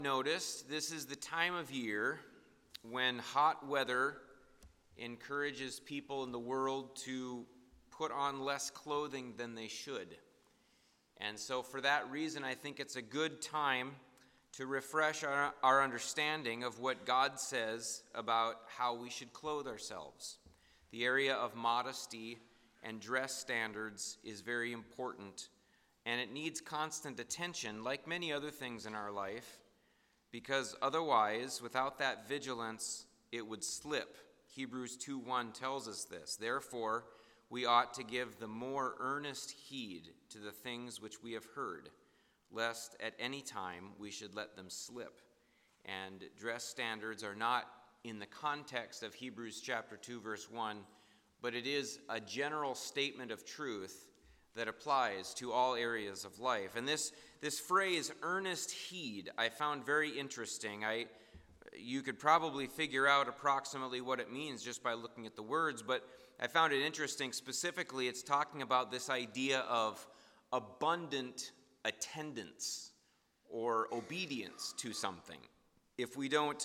Noticed, this is the time of year when hot weather encourages people in the world to put on less clothing than they should. And so for that reason, I think it's a good time to refresh our understanding of what God says about how we should clothe ourselves. The area of modesty and dress standards is very important, and it needs constant attention, like many other things in our life, because otherwise, without that vigilance, it would slip. Hebrews 2:1 tells us this. Therefore, we ought to give the more earnest heed to the things which we have heard, lest at any time we should let them slip. And dress standards are not in the context of Hebrews chapter 2, verse 1, but it is a general statement of truth that applies to all areas of life. And this phrase, earnest heed, I found very interesting. You could probably figure out approximately what it means just by looking at the words, but I found it interesting. Specifically, it's talking about this idea of abundant attendance or obedience to something. If we don't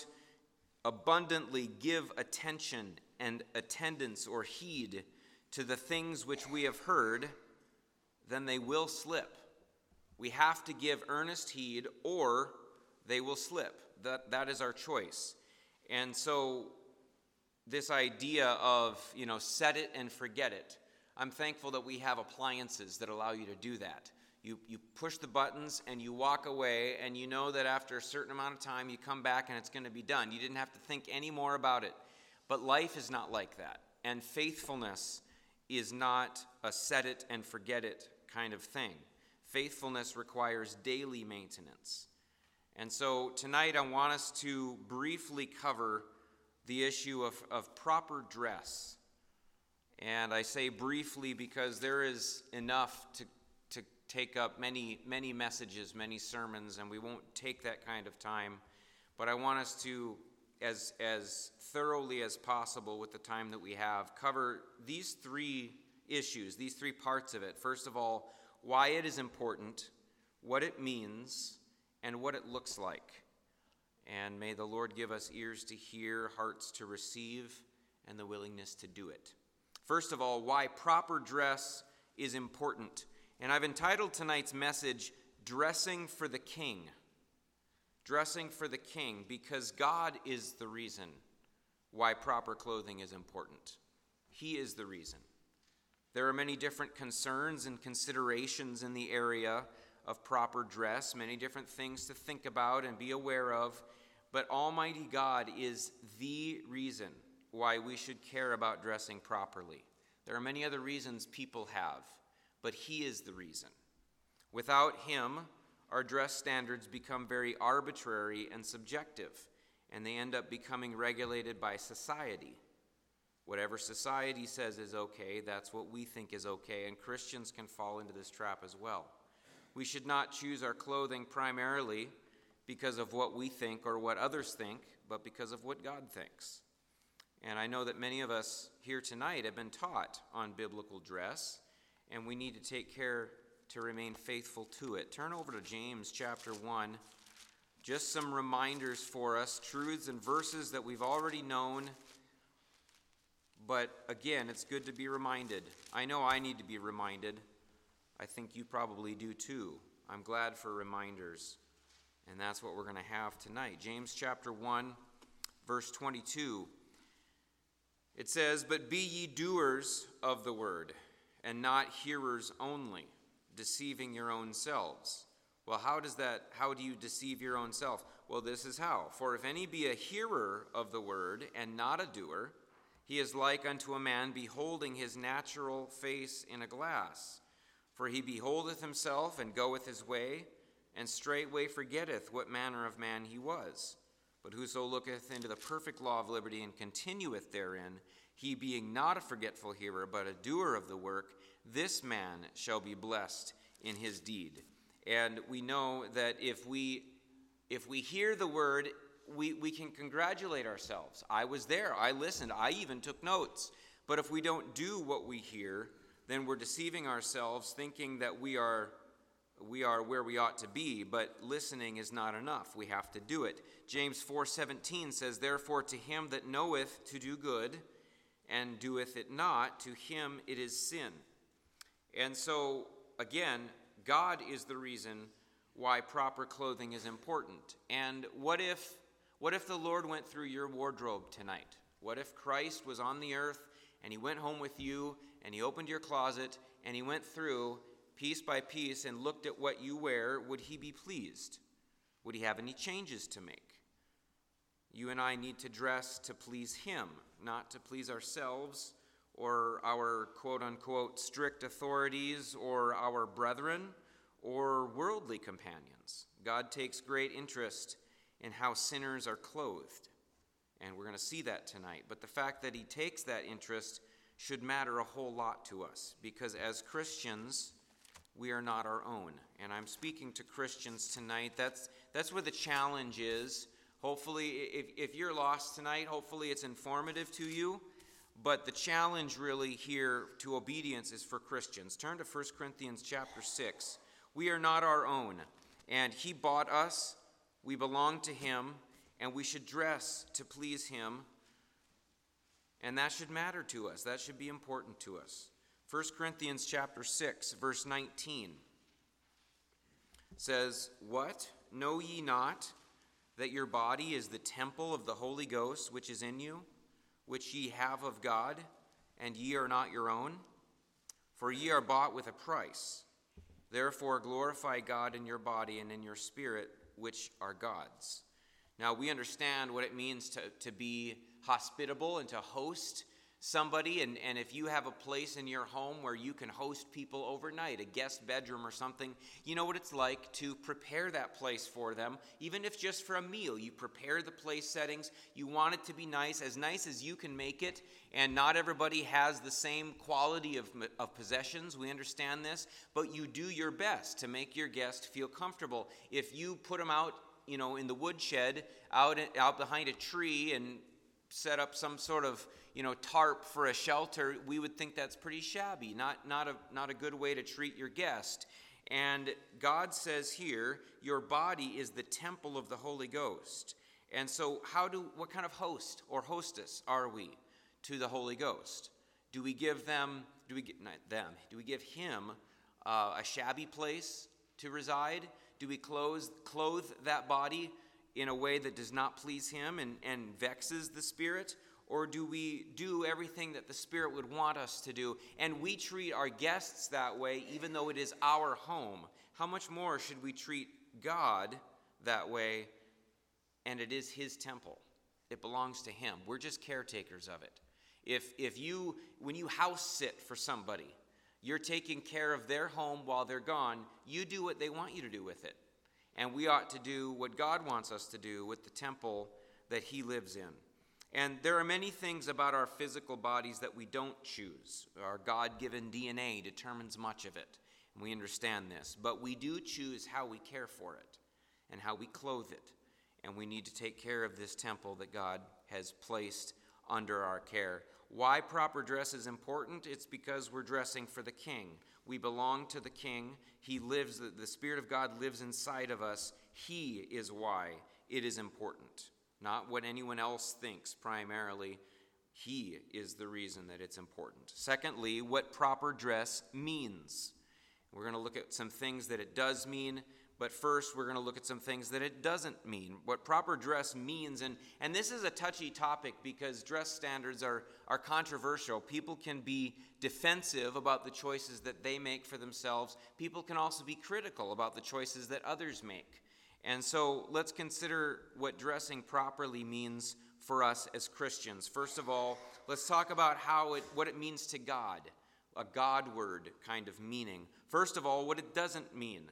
abundantly give attention and attendance or heed to the things which we have heard, then they will slip. We have to give earnest heed or they will slip. That is our choice. And so this idea of, set it and forget it, I'm thankful that we have appliances that allow you to do that. You push the buttons and you walk away, and you know that after a certain amount of time you come back and it's going to be done. You didn't have to think any more about it. But life is not like that. And faithfulness is not a set it and forget it kind of thing. Faithfulness requires daily maintenance. And so tonight I want us to briefly cover the issue of proper dress. And I say briefly because there is enough to take up many messages, many sermons, and we won't take that kind of time. But I want us to, as thoroughly as possible with the time that we have, cover these three issues, these three parts of it. First of all, why it is important, what it means, and what it looks like. And may the Lord give us ears to hear, hearts to receive, and the willingness to do it. First of all, why proper dress is important. And I've entitled tonight's message, Dressing for the King. Dressing for the King, because God is the reason why proper clothing is important. He is the reason. There are many different concerns and considerations in the area of proper dress, many different things to think about and be aware of, but Almighty God is the reason why we should care about dressing properly. There are many other reasons people have, but He is the reason. Without Him, our dress standards become very arbitrary and subjective, and they end up becoming regulated by society. Whatever society says is okay, that's what we think is okay, and Christians can fall into this trap as well. We should not choose our clothing primarily because of what we think or what others think, but because of what God thinks. And I know that many of us here tonight have been taught on biblical dress, and we need to take care to remain faithful to it. Turn over to James chapter 1. Just some reminders for us, truths and verses that we've already known. But again, it's good to be reminded. I know I need to be reminded. I think you probably do too. I'm glad for reminders. And that's what we're going to have tonight. James chapter 1, verse 22. It says, "But be ye doers of the word, and not hearers only, deceiving your own selves." Well, how do you deceive your own self? Well, this is how. "For if any be a hearer of the word, and not a doer, he is like unto a man beholding his natural face in a glass. For he beholdeth himself, and goeth his way, and straightway forgetteth what manner of man he was. But whoso looketh into the perfect law of liberty, and continueth therein, he being not a forgetful hearer, but a doer of the work, this man shall be blessed in his deed." And we know that if we hear the word, we can congratulate ourselves. I was there. I listened. I even took notes. But if we don't do what we hear, then we're deceiving ourselves, thinking that we are we are where we ought to be, but listening is not enough. We have to do it. James 4:17 says, "Therefore to him that knoweth to do good, and doeth it not, to him it is sin." And so, again, God is the reason why proper clothing is important. And what if the Lord went through your wardrobe tonight? What if Christ was on the earth and he went home with you and he opened your closet and he went through piece by piece and looked at what you wear? Would he be pleased? Would he have any changes to make? You and I need to dress to please him, not to please ourselves or our quote-unquote strict authorities or our brethren or worldly companions. God takes great interest in how sinners are clothed, and we're going to see that tonight. But the fact that he takes that interest should matter a whole lot to us, because as Christians, we are not our own. And I'm speaking to Christians tonight. That's where the challenge is. Hopefully, if you're lost tonight, hopefully it's informative to you. But the challenge really here to obedience is for Christians. Turn to 1 Corinthians chapter 6. We are not our own, and he bought us. We belong to him, and we should dress to please him. And that should matter to us. That should be important to us. 1 Corinthians chapter 6, verse 19 says, "What? Know ye not that your body is the temple of the Holy Ghost, which is in you, which ye have of God, and ye are not your own? For ye are bought with a price. Therefore glorify God in your body and in your spirit, which are God's." Now we understand what it means to be hospitable and to host somebody, and if you have a place in your home where you can host people overnight, a guest bedroom or something, you know what it's like to prepare that place for them, even if just for a meal. You prepare the place settings, you want it to be nice as you can make it, and not everybody has the same quality of possessions, we understand this, but you do your best to make your guest feel comfortable. If you put them out, in the woodshed, out behind a tree, and set up some sort of tarp for a shelter, we would think that's pretty shabby, not a good way to treat your guest. And God says here, your body is the temple of the Holy Ghost. And so what kind of host or hostess are we to the Holy Ghost? Do we give him a shabby place to reside? Do we clothe that body in a way that does not please him and vexes the Spirit? Or do we do everything that the Spirit would want us to do? And we treat our guests that way, even though it is our home. How much more should we treat God that way? And it is his temple. It belongs to him. We're just caretakers of it. When you house sit for somebody, you're taking care of their home while they're gone. You do what they want you to do with it. And we ought to do what God wants us to do with the temple that he lives in. And there are many things about our physical bodies that we don't choose. Our God-given DNA determines much of it, and we understand this. But we do choose how we care for it and how we clothe it. And we need to take care of this temple that God has placed under our care. Why proper dress is important? It's because we're dressing for the King. We belong to the King. He lives, the Spirit of God lives inside of us. He is why it is important. Not what anyone else thinks primarily. He is the reason that it's important. Secondly, what proper dress means. We're going to look at some things that it does mean, but first we're going to look at some things that it doesn't mean. What proper dress means, and this is a touchy topic because dress standards are controversial. People can be defensive about the choices that they make for themselves. People can also be critical about the choices that others make. And so let's consider what dressing properly means for us as Christians. First of all, let's talk about what it means to God, a God-word kind of meaning. First of all, what it doesn't mean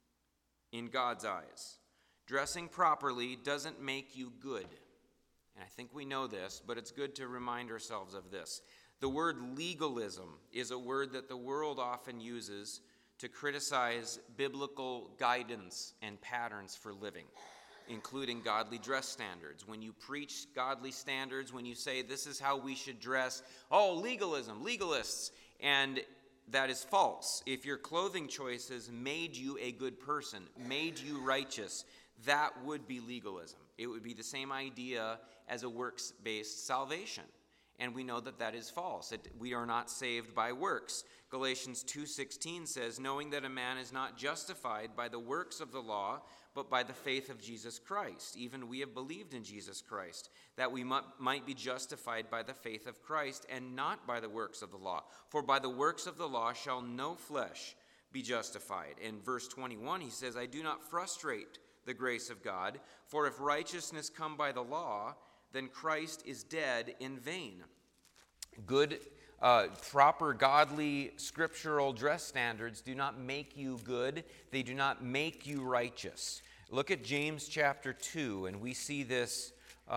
in God's eyes. Dressing properly doesn't make you good. And I think we know this, but it's good to remind ourselves of this. The word legalism is a word that the world often uses to criticize biblical guidance and patterns for living, including godly dress standards. When you preach godly standards, when you say this is how we should dress, legalism, legalists. And that is false. If your clothing choices made you a good person, made you righteous, that would be legalism. It would be the same idea as a works-based salvation. And we know that that is false. We are not saved by works. Galatians 2:16 says, knowing that a man is not justified by the works of the law, but by the faith of Jesus Christ. Even we have believed in Jesus Christ, that we might be justified by the faith of Christ and not by the works of the law. For by the works of the law shall no flesh be justified. In verse 21, he says, I do not frustrate the grace of God, for if righteousness come by the law, then Christ is dead in vain. Good, proper, godly, scriptural dress standards do not make you good. They do not make you righteous. Look at James chapter 2, and we see this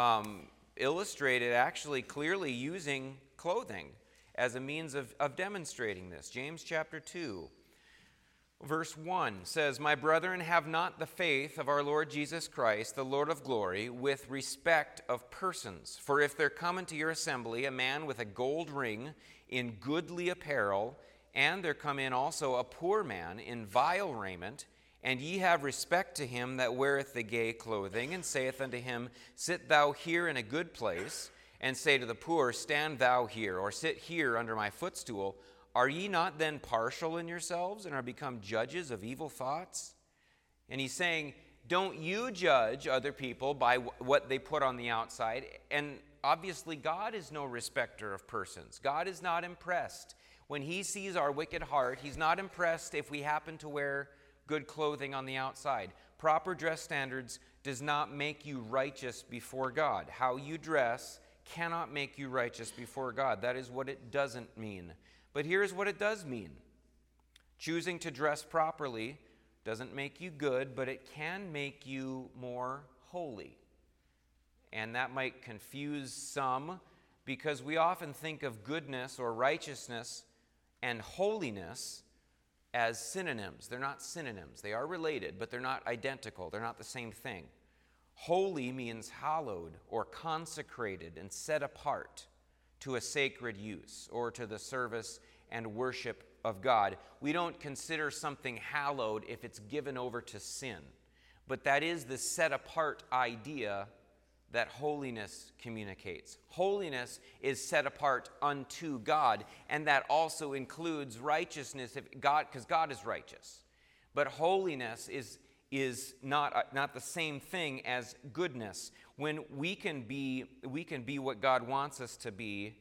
illustrated actually clearly using clothing as a means of demonstrating this. James chapter 2. Verse 1 says, my brethren, have not the faith of our Lord Jesus Christ, the Lord of glory, with respect of persons. For if there come into your assembly a man with a gold ring in goodly apparel, and there come in also a poor man in vile raiment, and ye have respect to him that weareth the gay clothing, and saith unto him, sit thou here in a good place, and say to the poor, stand thou here, or sit here under my footstool, are ye not then partial in yourselves, and are become judges of evil thoughts? And he's saying, don't you judge other people by what they put on the outside. And obviously God is no respecter of persons. God is not impressed. When he sees our wicked heart, he's not impressed if we happen to wear good clothing on the outside. Proper dress standards does not make you righteous before God. How you dress cannot make you righteous before God. That is what it doesn't mean. But here's what it does mean. Choosing to dress properly doesn't make you good, but it can make you more holy. And that might confuse some because we often think of goodness or righteousness and holiness as synonyms. They're not synonyms. They are related, but they're not identical. They're not the same thing. Holy means hallowed or consecrated and set apart to a sacred use or to the service and worship of God. We don't consider something hallowed if it's given over to sin. But that is the set apart idea that holiness communicates. Holiness is set apart unto God, and that also includes righteousness because God is righteous. But holiness is not the same thing as goodness. When we can be what God wants us to be,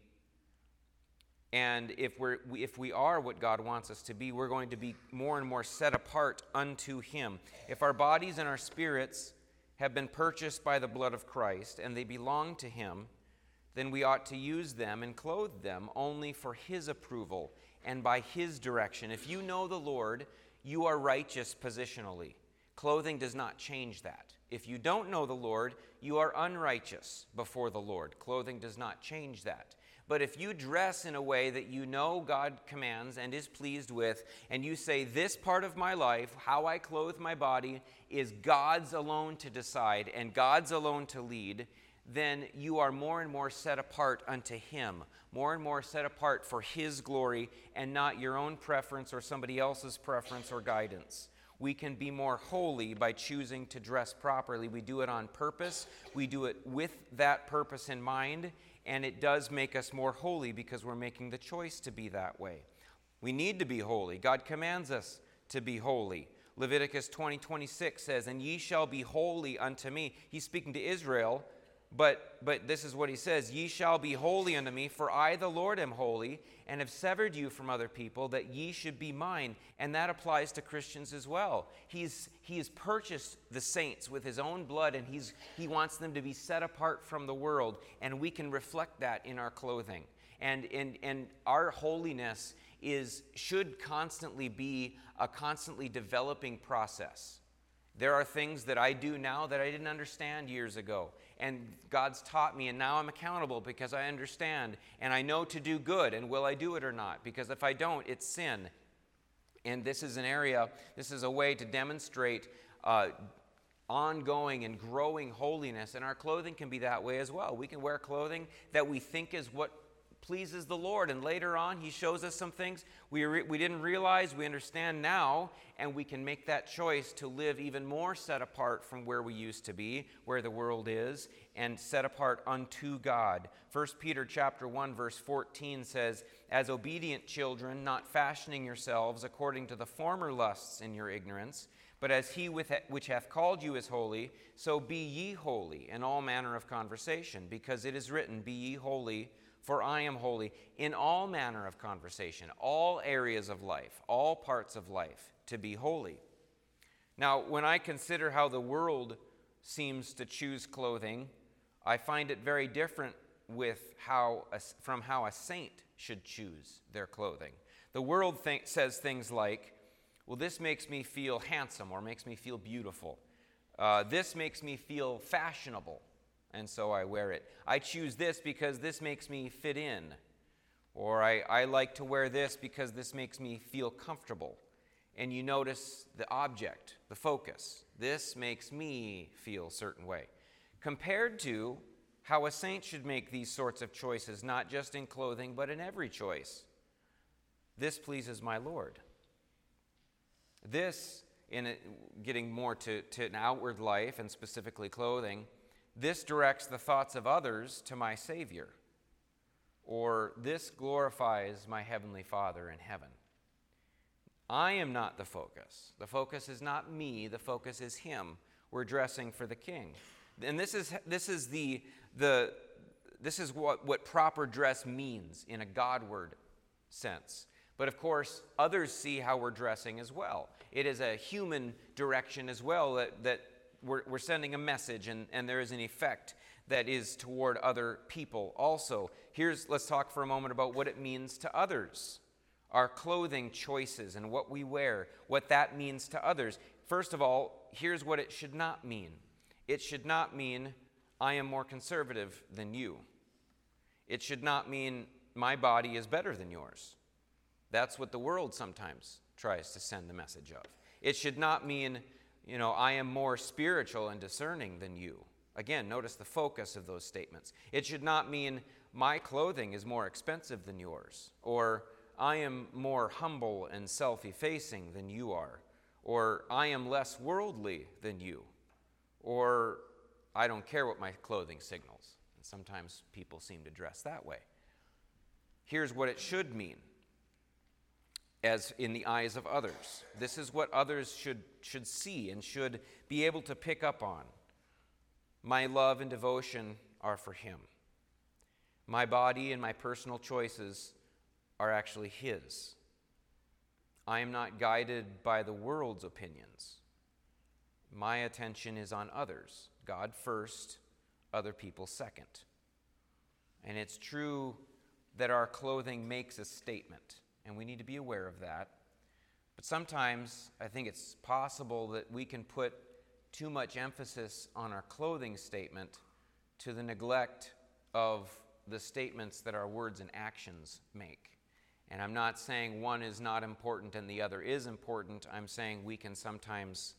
and if we are what God wants us to be, we're going to be more and more set apart unto him. If our bodies and our spirits have been purchased by the blood of Christ and they belong to him, then we ought to use them and clothe them only for his approval and by his direction. If you know the Lord, you are righteous positionally. Clothing does not change that. If you don't know the Lord, you are unrighteous before the Lord. Clothing does not change that. But if you dress in a way that you know God commands and is pleased with, and you say, this part of my life, how I clothe my body, is God's alone to decide and God's alone to lead, then you are more and more set apart unto him, more and more set apart for his glory and not your own preference or somebody else's preference or guidance. We can be more holy by choosing to dress properly. We do it on purpose. We do it with that purpose in mind. And it does make us more holy because we're making the choice to be that way. We need to be holy. God commands us to be holy. Leviticus 20:26 says, and ye shall be holy unto me. He's speaking to Israel, but this is what he says, ye shall be holy unto me, for I the Lord am holy, and have severed you from other people, that ye should be mine. And that applies to Christians as well. He has purchased the saints with his own blood, and he wants them to be set apart from the world, and we can reflect that in our clothing. And our holiness should constantly be a constantly developing process. There are things that I do now that I didn't understand years ago. And God's taught me, and now I'm accountable because I understand. And I know to do good, and will I do it or not? Because if I don't, it's sin. And this is a way to demonstrate ongoing and growing holiness. And our clothing can be that way as well. We can wear clothing that we think is what pleases the Lord. And later on, he shows us some things we didn't realize, we understand now, and we can make that choice to live even more set apart from where we used to be, where the world is, and set apart unto God. 1 Peter chapter 1, verse 14 says, "As obedient children, not fashioning yourselves according to the former lusts in your ignorance, but as he which hath called you is holy, so be ye holy in all manner of conversation, because it is written, Be ye holy, for I am holy." In all manner of conversation, all areas of life, all parts of life, to be holy. Now, when I consider how the world seems to choose clothing, I find it very different from how a saint should choose their clothing. The world says things like, well, this makes me feel handsome or makes me feel beautiful. This makes me feel fashionable, and so I wear it. I choose this because this makes me fit in. Or I like to wear this because this makes me feel comfortable. And you notice the object, the focus. This makes me feel a certain way. Compared to how a saint should make these sorts of choices, not just in clothing, but in every choice. This pleases my Lord. This, getting more to an outward life and specifically clothing, this directs the thoughts of others to my Savior. Or this glorifies my Heavenly Father in heaven. I am not the focus. The focus is not me. The focus is Him. We're dressing for the King. And this is what proper dress means in a Godward sense. But of course, others see how we're dressing as well. It is a human direction as well that we're sending a message, and there is an effect that is toward other people also. Let's talk for a moment about what it means to others. Our clothing choices and what we wear, what that means to others. First of all, here's what it should not mean. It should not mean I am more conservative than you. It should not mean my body is better than yours. That's what the world sometimes tries to send the message of. It should not mean, I am more spiritual and discerning than you. Again, notice the focus of those statements. It should not mean my clothing is more expensive than yours, or I am more humble and self-effacing than you are, or I am less worldly than you, or I don't care what my clothing signals. And sometimes people seem to dress that way. Here's what it should mean as in the eyes of others. This is what others should see and should be able to pick up on. My love and devotion are for Him. My body and my personal choices are actually His. I am not guided by the world's opinions. My attention is on others. God first, other people second. And it's true that our clothing makes a statement, and we need to be aware of that. But sometimes I think it's possible that we can put too much emphasis on our clothing statement to the neglect of the statements that our words and actions make. And I'm not saying one is not important and the other is important. I'm saying we can sometimes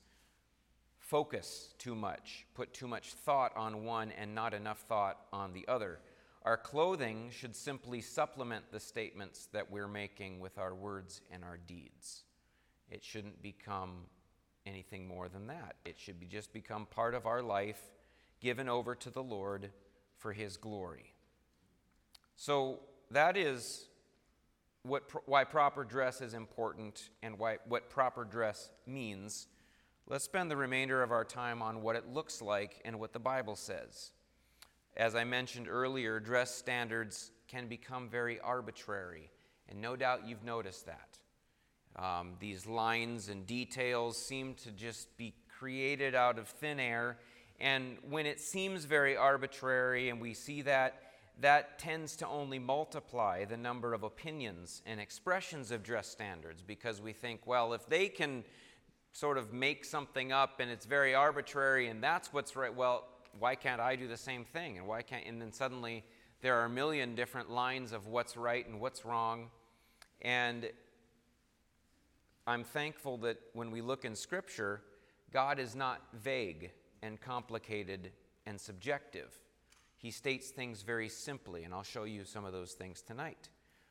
focus too much, put too much thought on one and not enough thought on the other. Our clothing should simply supplement the statements that we're making with our words and our deeds. It shouldn't become anything more than that. It should just become part of our life, given over to the Lord for His glory. So that is why proper dress is important and what proper dress means. Let's spend the remainder of our time on what it looks like and what the Bible says. As I mentioned earlier, dress standards can become very arbitrary, and no doubt you've noticed that. These lines and details seem to just be created out of thin air, and when it seems very arbitrary and we see that, that tends to only multiply the number of opinions and expressions of dress standards, because we think, well, if they can sort of make something up and it's very arbitrary and that's what's right, well, why can't I do the same thing? And then suddenly there are a million different lines of what's right and what's wrong. And I'm thankful that when we look in Scripture, God is not vague and complicated and subjective. he states things very simply, and I'll show you some of those things tonight.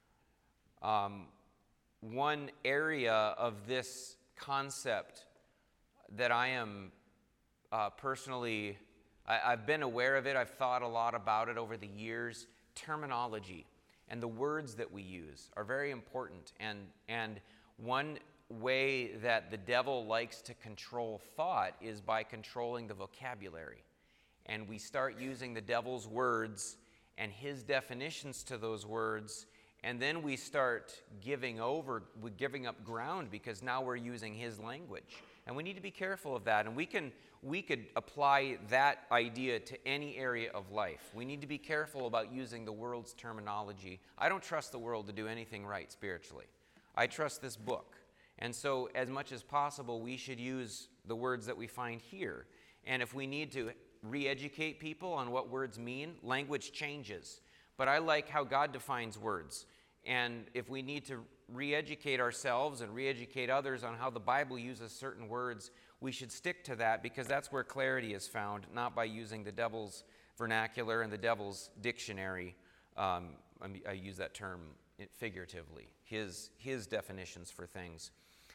One area of this concept that I am personally, I've been aware of it, I've thought a lot about it over the years. Terminology and the words that we use are very important. And one way that the devil likes to control thought is by controlling the vocabulary. And we start using the devil's words and his definitions to those words, and then we start giving up ground because now we're using his language. And we need to be careful of that. And we could apply that idea to any area of life. We need to be careful about using the world's terminology. I don't trust the world to do anything right spiritually. I trust this book. And so as much as possible, we should use the words that we find here. And if we need to re-educate people on what words mean, language changes. But I like how God defines words. And if we need to re-educate ourselves and re-educate others on how the Bible uses certain words, we should stick to that, because that's where clarity is found, not by using the devil's vernacular and the devil's dictionary. I use that term figuratively, his definitions for things.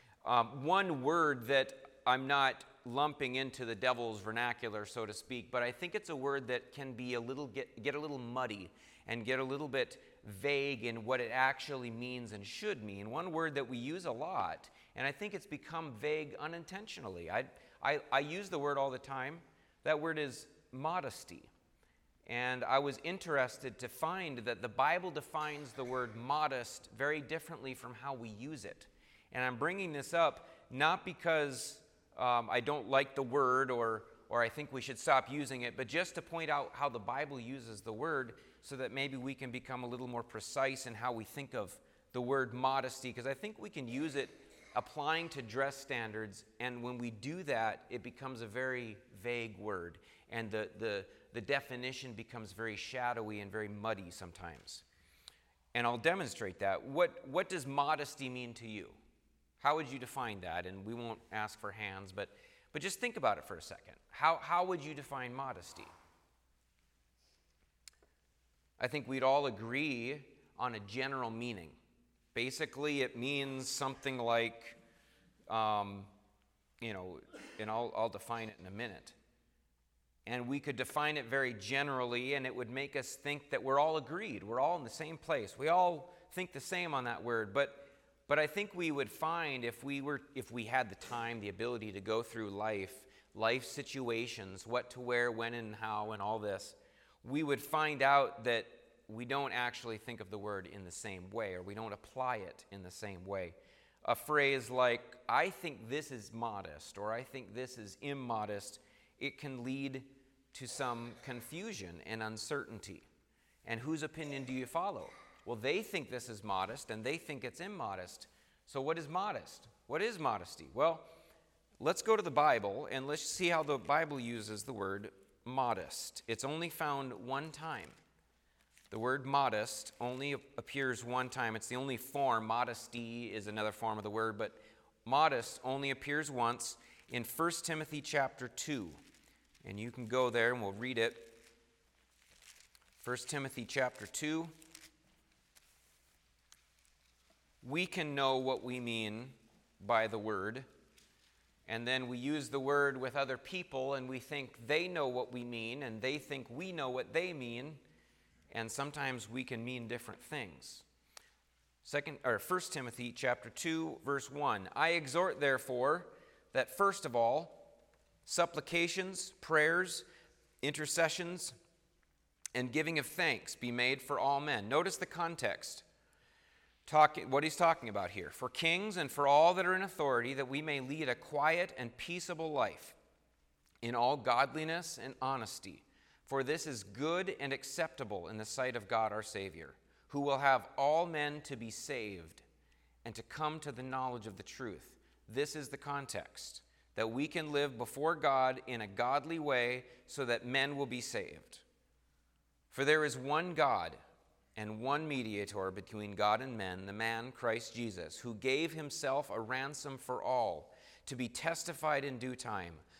One word that I'm not lumping into the devil's vernacular, so to speak, but I think it's a word that can be get a little muddy and get a little bit vague in what it actually means and should mean. One word that we use a lot, and I think it's become vague unintentionally. I use the word all the time. That word is modesty. And I was interested to find that the Bible defines the word modest very differently from how we use it. And I'm bringing this up not because I don't like the word or I think we should stop using it, but just to point out how the Bible uses the word so that maybe we can become a little more precise in how we think of the word modesty, because I think we can use it applying to dress standards, and when we do that, it becomes a very vague word, and the definition becomes very shadowy and very muddy sometimes. And I'll demonstrate that. What does modesty mean to you? How would you define that? And we won't ask for hands, but just think about it for a second. How would you define modesty? I think we'd all agree on a general meaning. Basically, it means something like, and I'll define it in a minute. And we could define it very generally, and it would make us think that we're all agreed. We're all in the same place. We all think the same on that word. But I think we would find if we had the time, the ability to go through life situations, what to wear, when and how, and all this, we would find out that we don't actually think of the word in the same way, or we don't apply it in the same way. A phrase like, I think this is modest, or I think this is immodest, it can lead to some confusion and uncertainty. And whose opinion do you follow? Well, they think this is modest, and they think it's immodest. So what is modest? What is modesty? Well, let's go to the Bible, and let's see how the Bible uses the word modest. It's only found one time. The word modest only appears one time. It's the only form. Modesty is another form of the word, but modest only appears once in 1 Timothy chapter 2. And you can go there and we'll read it. 1 Timothy chapter 2. We can know what we mean by the word, and then we use the word with other people, and we think they know what we mean, and they think we know what they mean, and sometimes we can mean different things. 1 Timothy chapter 2, verse 1. I exhort, therefore, that first of all, supplications, prayers, intercessions, and giving of thanks be made for all men. Notice the context. What he's talking about here. For kings and for all that are in authority, that we may lead a quiet and peaceable life in all godliness and honesty. For this is good and acceptable in the sight of God our Savior, who will have all men to be saved and to come to the knowledge of the truth. This is the context, that we can live before God in a godly way so that men will be saved. For there is one God and one mediator between God and men, the man Christ Jesus, who gave himself a ransom for all, to be testified in due time,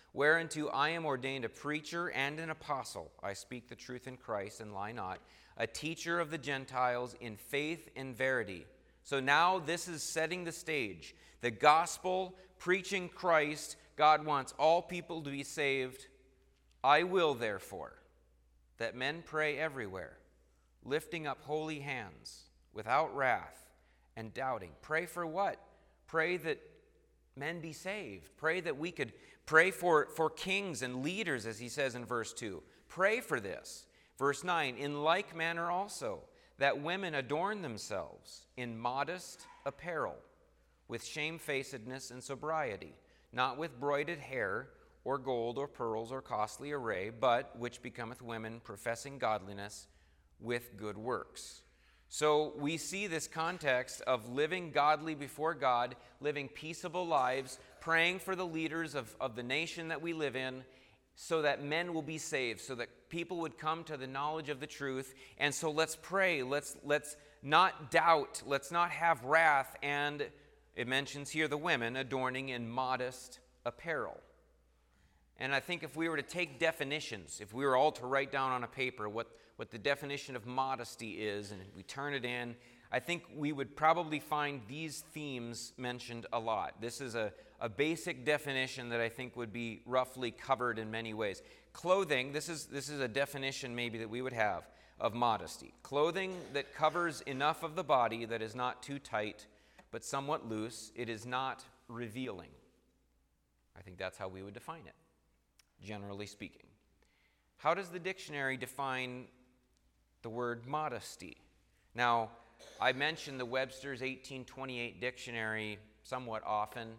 whereunto I am ordained a preacher and an apostle. I speak the truth in Christ and lie not, a teacher of the Gentiles in faith and verity. So now this is setting the stage. The gospel, preaching Christ, God wants all people to be saved. I will, therefore, that men pray everywhere, lifting up holy hands, without wrath and doubting. Pray for what? Pray that men be saved. Pray that we could pray for kings and leaders, as he says in verse 2. Pray for this. Verse 9, in like manner also, that women adorn themselves in modest apparel, with shamefacedness and sobriety, not with broided hair, or gold, or pearls, or costly array, but which becometh women professing godliness with good works. So we see this context of living godly before God, living peaceable lives, praying for the leaders of the nation that we live in, so that men will be saved, so that people would come to the knowledge of the truth. And so let's pray, let's not doubt, let's not have wrath. And it mentions here the women adorning in modest apparel. And I think if we were to take definitions, if we were all to write down on a paper what the definition of modesty is, and we turn it in, I think we would probably find these themes mentioned a lot. This is a basic definition that I think would be roughly covered in many ways. Clothing, this is a definition maybe that we would have of modesty. Clothing that covers enough of the body that is not too tight, but somewhat loose. It is not revealing. I think that's how we would define it, generally speaking. How does the dictionary define the word modesty? Now, I mention the Webster's 1828 dictionary somewhat often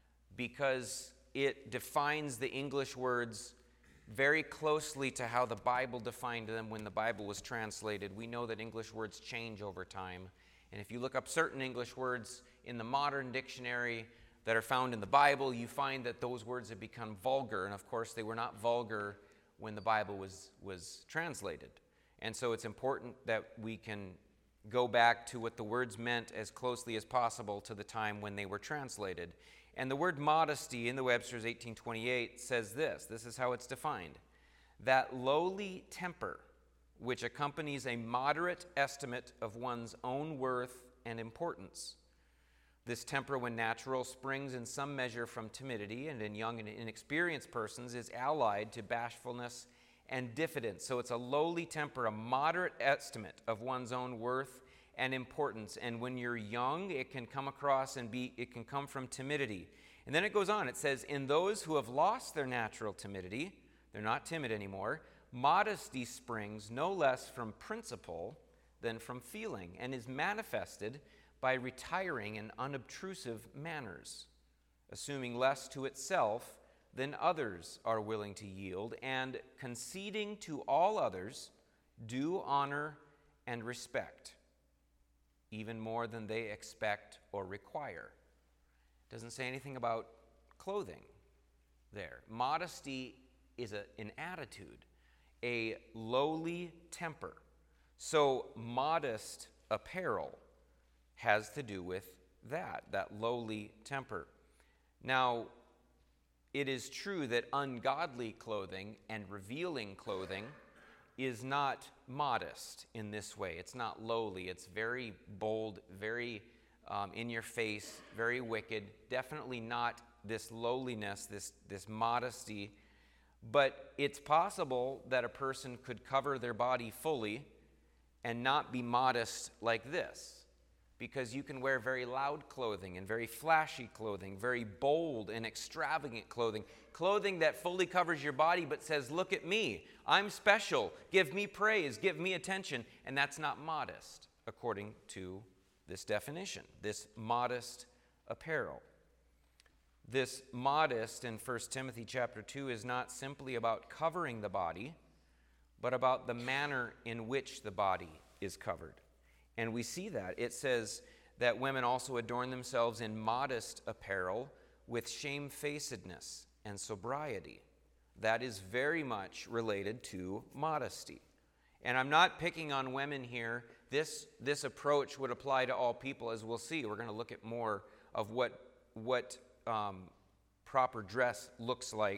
because it defines the English words very closely to how the Bible defined them when the Bible was translated. We know that English words change over time. And if you look up certain English words in the modern dictionary that are found in the Bible, you find that those words have become vulgar. And of course, they were not vulgar when the Bible was translated. And so it's important that we can go back to what the words meant as closely as possible to the time when they were translated. And the word modesty in the Webster's 1828 says this. This is how it's defined. That lowly temper which accompanies a moderate estimate of one's own worth and importance. This temper, when natural, springs in some measure from timidity, and in young and inexperienced persons is allied to bashfulness and diffidence. So it's a lowly temper, a moderate estimate of one's own worth and importance. And when you're young, it can come across it can come from timidity. And then it goes on, it says, in those who have lost their natural timidity, they're not timid anymore, modesty springs no less from principle than from feeling, and is manifested by retiring and unobtrusive manners, assuming less to itself than others are willing to yield, and conceding to all others due honor and respect, even more than they expect or require. It doesn't say anything about clothing there. Modesty is an attitude, a lowly temper. So modest apparel has to do with that lowly temper. Now, it is true that ungodly clothing and revealing clothing is not modest in this way. It's not lowly. It's very bold, very in your face, very wicked. Definitely not this lowliness, this modesty. But it's possible that a person could cover their body fully and not be modest like this. Because you can wear very loud clothing and very flashy clothing, very bold and extravagant clothing, clothing that fully covers your body but says, look at me, I'm special, give me praise, give me attention, and that's not modest, according to this definition, this modest apparel. This modest in 1 Timothy chapter 2 is not simply about covering the body, but about the manner in which the body is covered. And we see that. It says that women also adorn themselves in modest apparel with shamefacedness and sobriety. That is very much related to modesty. And I'm not picking on women here. This approach would apply to all people, as we'll see. We're going to look at more of what proper dress looks like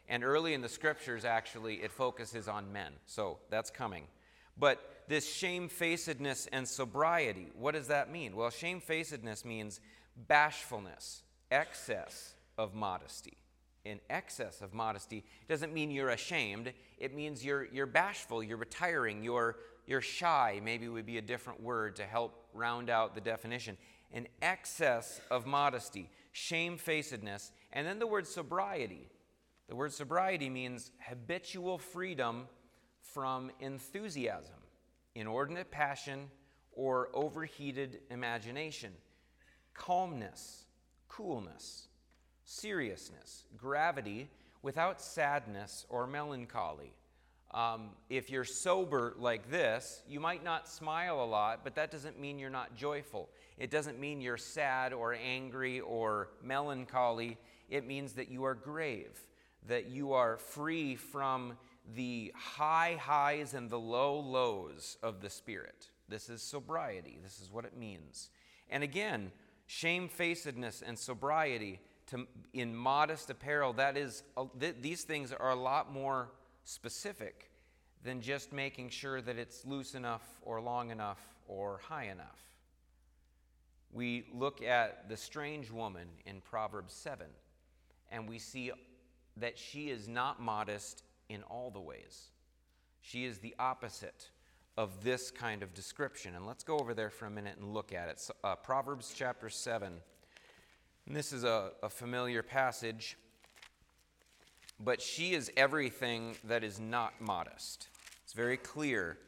And early in the scriptures, actually, it focuses on men. So that's coming. But this shamefacedness and sobriety, what does that mean? Well, shamefacedness means bashfulness, excess of modesty. In excess of modesty doesn't mean you're ashamed. It means you're bashful, you're retiring, you're shy, maybe would be a different word to help round out the definition. An excess of modesty, shamefacedness, and then the word sobriety. The word sobriety means habitual freedom from enthusiasm, inordinate passion, or overheated imagination. Calmness, coolness, seriousness, gravity without sadness or melancholy. If you're sober like this, you might not smile a lot, but that doesn't mean you're not joyful. It doesn't mean you're sad or angry or melancholy. It means that you are grave, that you are free from the high highs and the low lows of the Spirit. This is sobriety. This is what it means. And again, shamefacedness and sobriety in modest apparel, these things are a lot more specific than just making sure that it's loose enough or long enough or high enough. We look at the strange woman in Proverbs 7, and we see that she is not modest in all the ways. She is the opposite of this kind of description. And let's go over there for a minute and look at it. Proverbs chapter 7. And this is a familiar passage. But she is everything that is not modest. It's very clear.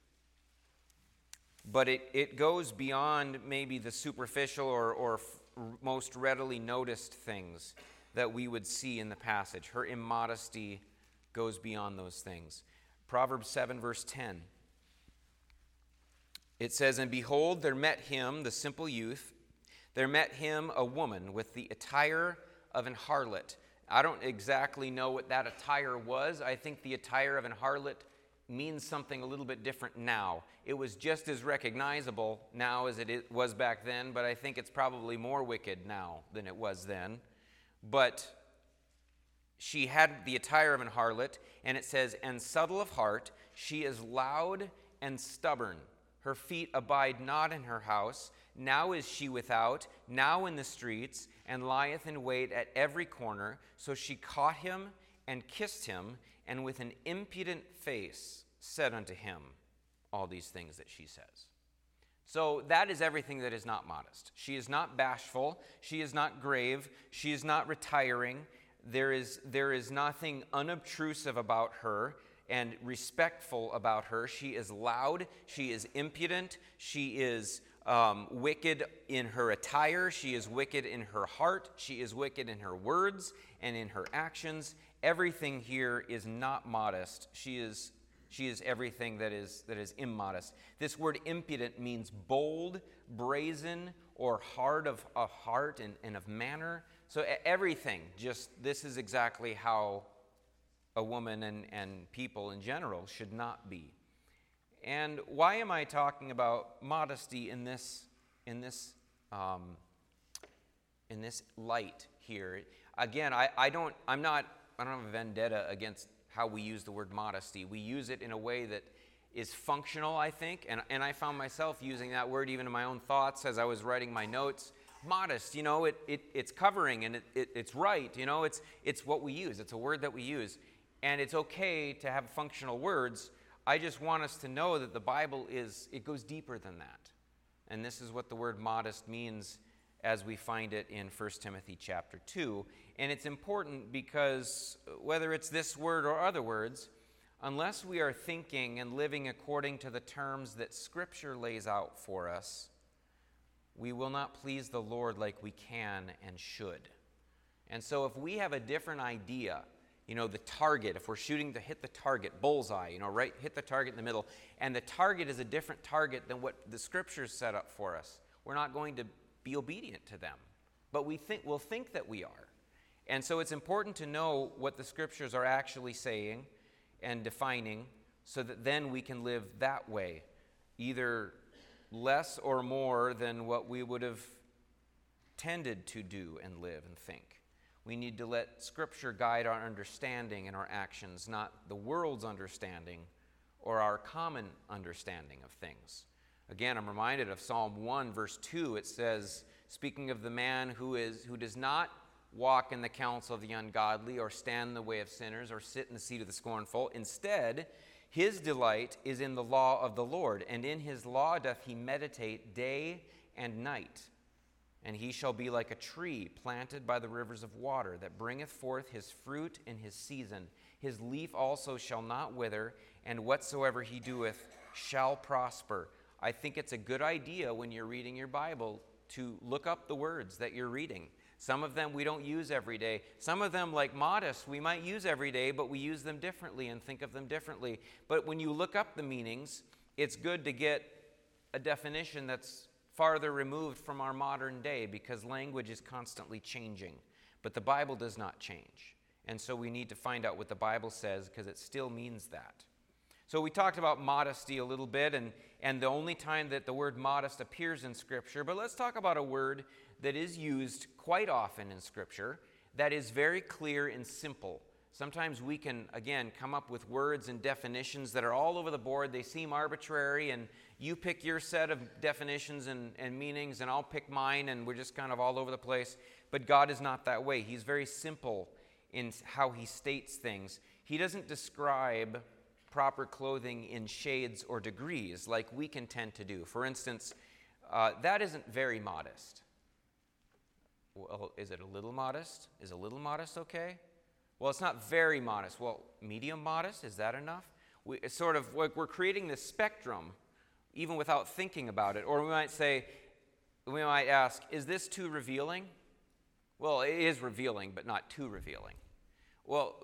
But it goes beyond maybe the superficial or most readily noticed things that we would see in the passage. Her immodesty goes beyond those things. Proverbs 7, verse 10. It says, "And behold, there met him, the simple youth, there met him a woman with the attire of an harlot." I don't exactly know what that attire was. I think the attire of an harlot means something a little bit different now. It was just as recognizable now as it was back then, but I think it's probably more wicked now than it was then. But she had the attire of an harlot, and it says, "And subtle of heart, she is loud and stubborn. Her feet abide not in her house. Now is she without, now in the streets, and lieth in wait at every corner. So she caught him and kissed him, and with an impudent face said unto him," all these things that she says. So that is everything that is not modest. She is not bashful. She is not grave. She is not retiring. There is nothing unobtrusive about her and respectful about her. She is loud. She is impudent. She is wicked in her attire. She is wicked in her heart. She is wicked in her words and in her actions. Everything here is not modest. She is everything that is immodest. This word impudent means bold, brazen, or hard of heart and of manner. So everything, this is exactly how a woman and people in general should not be. And why am I talking about modesty in this light here? Again, I don't have a vendetta against how we use the word modesty. We use it in a way that is functional, I think, and I found myself using that word even in my own thoughts as I was writing my notes. Modest, it's covering and it's right, it's what we use. It's a word that we use, and it's okay to have functional words. I just want us to know that the Bible it goes deeper than that, and this is what the word modest means as we find it in 1 Timothy chapter 2. And it's important because whether it's this word or other words, unless we are thinking and living according to the terms that Scripture lays out for us, we will not please the Lord like we can and should. And so if we have a different idea, the target, if we're shooting to hit the target, bullseye, right, hit the target in the middle, and the target is a different target than what the Scriptures set up for us, we're not going to be obedient to them. But we'll think that we are. And so it's important to know what the Scriptures are actually saying and defining so that then we can live that way, either less or more than what we would have tended to do and live and think. We need to let Scripture guide our understanding and our actions, not the world's understanding or our common understanding of things. Again, I'm reminded of Psalm 1, verse 2. It says, speaking of the man who does not walk in the counsel of the ungodly, or stand in the way of sinners, or sit in the seat of the scornful. Instead, his delight is in the law of the Lord, and in his law doth he meditate day and night. And he shall be like a tree planted by the rivers of water, that bringeth forth his fruit in his season. His leaf also shall not wither, and whatsoever he doeth shall prosper. I think it's a good idea when you're reading your Bible to look up the words that you're reading. Some of them we don't use every day. Some of them, like modest, we might use every day, but we use them differently and think of them differently. But when you look up the meanings, it's good to get a definition that's farther removed from our modern day, because language is constantly changing. But the Bible does not change. And so we need to find out what the Bible says, because it still means that. So we talked about modesty a little bit, and the only time that the word modest appears in Scripture. But let's talk about a word that is used quite often in Scripture that is very clear and simple. Sometimes we can, again, come up with words and definitions that are all over the board. They seem arbitrary, and you pick your set of definitions and meanings, and I'll pick mine, and we're just kind of all over the place. But God is not that way. He's very simple in how he states things. He doesn't describe proper clothing in shades or degrees like we can tend to do. For instance, that isn't very modest. Well, is it a little modest? Is a little modest okay? Well, it's not very modest. Well, medium modest, is that enough? It's sort of like we're creating this spectrum even without thinking about it. Or we might ask, is this too revealing? Well, it is revealing, but not too revealing. Well,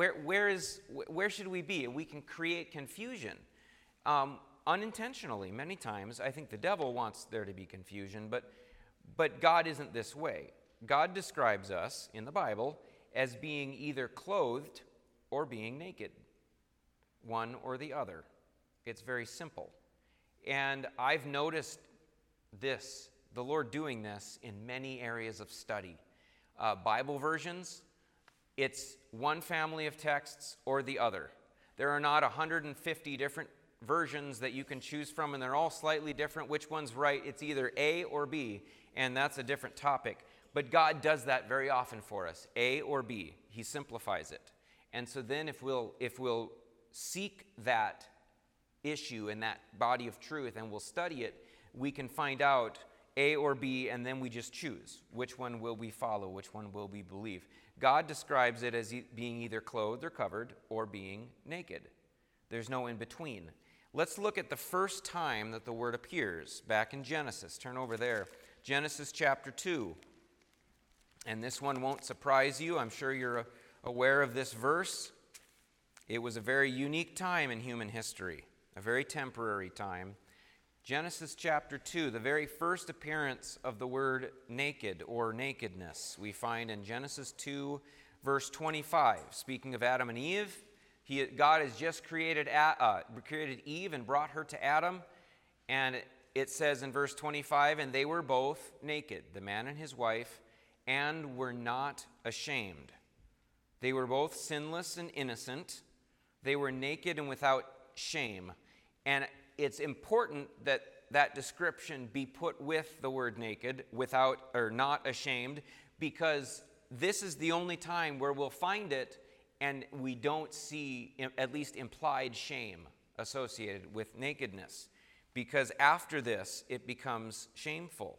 where should we be? We can create confusion unintentionally. Many times, I think the devil wants there to be confusion, but God isn't this way. God describes us in the Bible as being either clothed or being naked, one or the other. It's very simple. And I've noticed this, the Lord doing this in many areas of study. Bible versions, it's one family of texts or the other. There are not 150 different versions that you can choose from, and they're all slightly different. Which one's right? It's either A or B, and that's a different topic. But God does that very often for us, A or B. He simplifies it. And so then if we'll seek that issue and that body of truth and we'll study it, we can find out A or B, and then we just choose. Which one will we follow? Which one will we believe? God describes it as being either clothed or covered or being naked. There's no in between. Let's look at the first time that the word appears back in Genesis. Turn over there. Genesis chapter 2. And this one won't surprise you. I'm sure you're aware of this verse. It was a very unique time in human history, a very temporary time. Genesis chapter 2, the very first appearance of the word naked or nakedness, we find in Genesis 2, verse 25. Speaking of Adam and Eve, God has just created Eve and brought her to Adam. And it says in verse 25, and they were both naked, the man and his wife, and were not ashamed. They were both sinless and innocent. They were naked and without shame. And it's important that that description be put with the word naked, without or not ashamed, because this is the only time where we'll find it and we don't see at least implied shame associated with nakedness, because after this it becomes shameful.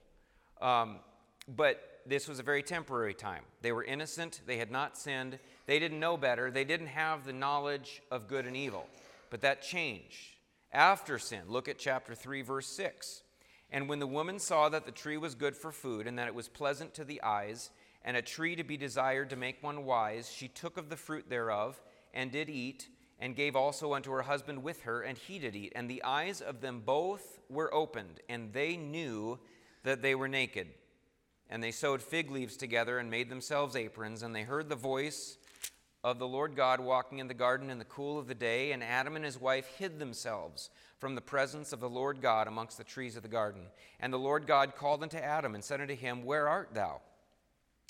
But this was a very temporary time. They were innocent. They had not sinned. They didn't know better. They didn't have the knowledge of good and evil. But that changed after sin. Look at chapter 3, verse 6. And when the woman saw that the tree was good for food, and that it was pleasant to the eyes, and a tree to be desired to make one wise, she took of the fruit thereof, and did eat, and gave also unto her husband with her, and he did eat. And the eyes of them both were opened, and they knew that they were naked. And they sewed fig leaves together and made themselves aprons. And they heard the voice of the Lord God walking in the garden in the cool of the day. And Adam and his wife hid themselves from the presence of the Lord God amongst the trees of the garden. And the Lord God called unto Adam and said unto him, Where art thou?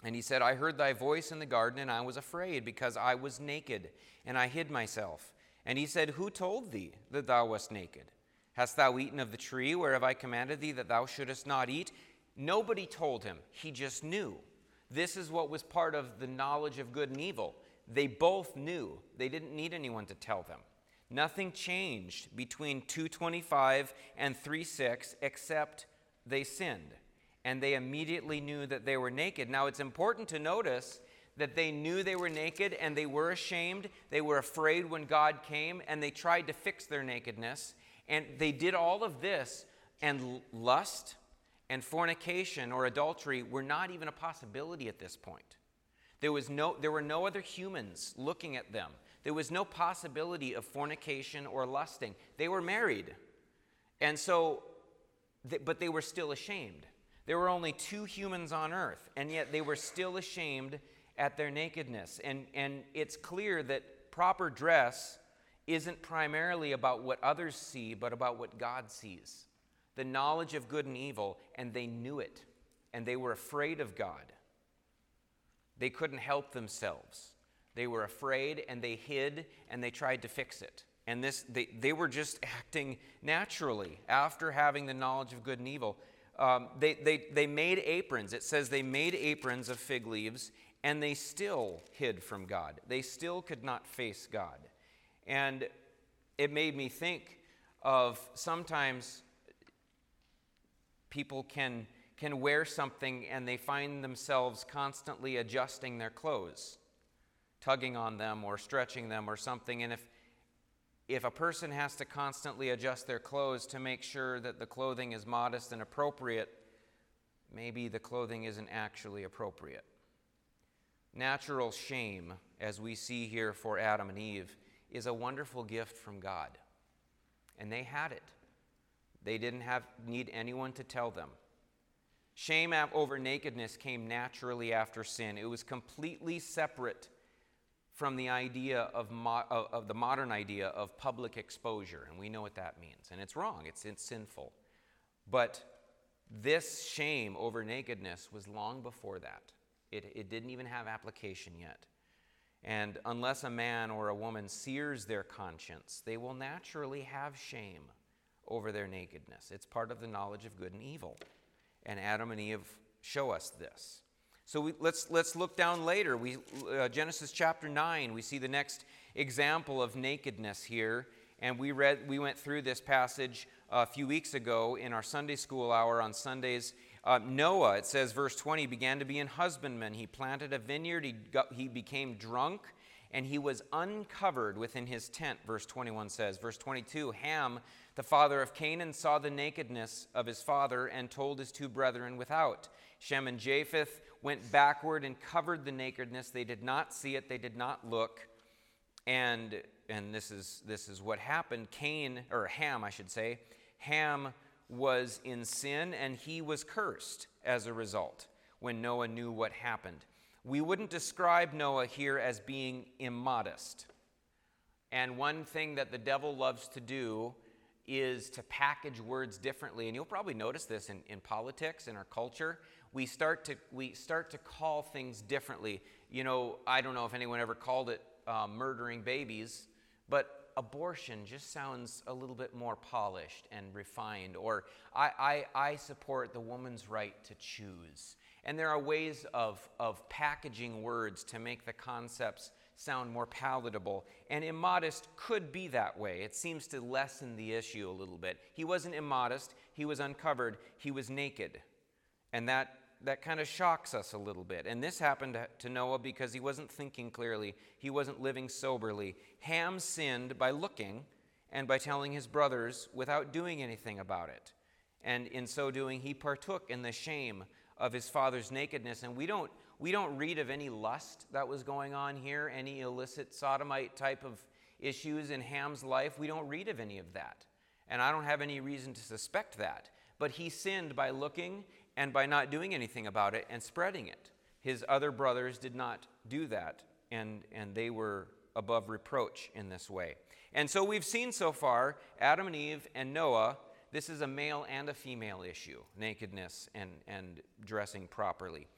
And he said, I heard thy voice in the garden, and I was afraid, because I was naked, and I hid myself. And he said, Who told thee that thou wast naked? Hast thou eaten of the tree whereof I commanded thee that thou shouldest not eat? Nobody told him. He just knew. This is what was part of the knowledge of good and evil. They both knew. They didn't need anyone to tell them. Nothing changed between 2:25 and 3:6 except they sinned. And they immediately knew that they were naked. Now, it's important to notice that they knew they were naked and they were ashamed. They were afraid when God came, and they tried to fix their nakedness. And they did all of this, and lust and fornication or adultery were not even a possibility at this point. There were no other humans looking at them. There was no possibility of fornication or lusting. They were married. And so, but they were still ashamed. There were only 2 humans on earth, and yet they were still ashamed at their nakedness. And it's clear that proper dress isn't primarily about what others see, but about what God sees. The knowledge of good and evil, and they knew it, and they were afraid of God. They couldn't help themselves. They were afraid, and they hid, and they tried to fix it. And they were just acting naturally after having the knowledge of good and evil. They made aprons. It says they made aprons of fig leaves, and they still hid from God. They still could not face God. And it made me think of sometimes people can wear something and they find themselves constantly adjusting their clothes, tugging on them or stretching them or something. And if a person has to constantly adjust their clothes to make sure that the clothing is modest and appropriate, maybe the clothing isn't actually appropriate. Natural shame, as we see here for Adam and Eve, is a wonderful gift from God. And they had it. They didn't need anyone to tell them. Shame over nakedness came naturally after sin. It was completely separate from the idea of the modern idea of public exposure, and we know what that means. And it's wrong, it's sinful. But this shame over nakedness was long before that. It didn't even have application yet. And unless a man or a woman sears their conscience, they will naturally have shame over their nakedness. It's part of the knowledge of good and evil. And Adam and Eve show us this. So let's look down later. Genesis chapter 9, we see the next example of nakedness here. And we went through this passage a few weeks ago in our Sunday school hour on Sundays. Noah, it says, verse 20, began to be an husbandman. He planted a vineyard. He became drunk, and he was uncovered within his tent, verse 21 says. Verse 22, Ham, the father of Canaan, saw the nakedness of his father and told his 2 brethren without. Shem and Japheth went backward and covered the nakedness. They did not see it. They did not look. And this is what happened. Ham was in sin, and he was cursed as a result when Noah knew what happened. We wouldn't describe Noah here as being immodest. And one thing that the devil loves to do is to package words differently. And you'll probably notice this in politics, in our culture. We start to call things differently. You know, I don't know if anyone ever called it murdering babies, but abortion just sounds a little bit more polished and refined. Or I support the woman's right to choose. And there are ways of packaging words to make the concepts sound more palatable. And immodest could be that way. It seems to lessen the issue a little bit. He wasn't immodest. He was uncovered. He was naked. And that kind of shocks us a little bit. And this happened to Noah because he wasn't thinking clearly. He wasn't living soberly. Ham sinned by looking and by telling his brothers without doing anything about it. And in so doing, he partook in the shame of his father's nakedness. And we don't read of any lust that was going on here, any illicit sodomite type of issues in Ham's life. We don't read of any of that. And I don't have any reason to suspect that. But he sinned by looking and by not doing anything about it and spreading it. His other brothers did not do that, and they were above reproach in this way. And so we've seen so far Adam and Eve and Noah. This is a male and a female issue, nakedness and dressing properly.